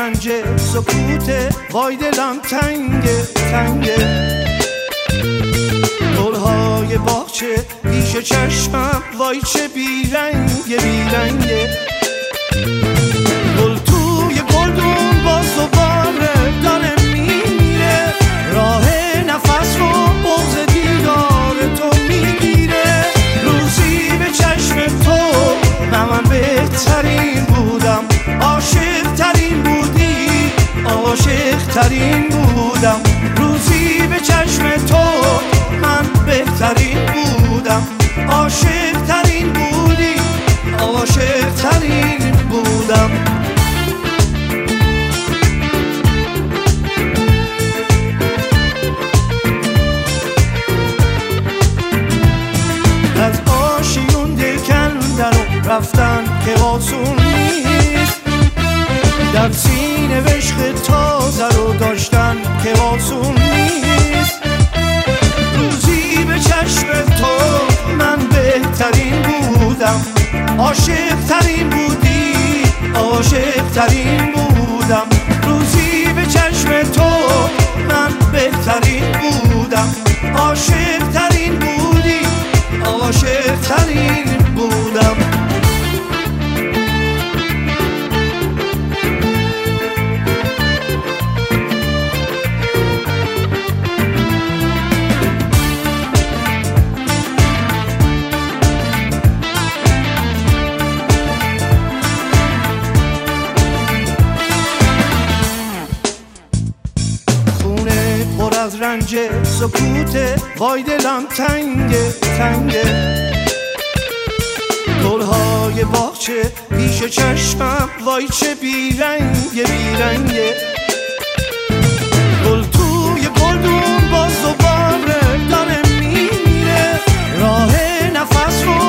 رنج سکوته، وای دلم تنگه تنگه. گلهای باغچه پیش چشمم، وای چه بیرنگه بیرنگه. گل توی گلدون باز دوباره داره میمیره، راه نفس رو بغض دیدار تو میگیره. روزی به چشم تو من بهترین بودم، عاشق ترین بودی، عاشق ترین بودم. روزی به چشم تو من بهترین بودم، عاشق ترین بودی، عاشق ترین بودم. از آشیون دل کندن و رفتن که آسون نیست، در سینه عشق تازه رو داشتن که آسون نیست. روزی به چشم تو من بهترین بودم، عاشق ترین بودی، عاشق ترین بودم. روزی به چشم تو من بهترین بودم، عاشق ترین بودی، عاشق ترین بودم. از رنج سکوته، وای دلم تنگه تنگه. گلهای باغچه پیش چشمم، وای چه بیرنگه بیرنگه. گل توی گلدون باز دوباره داره میمیره، راه نفس رو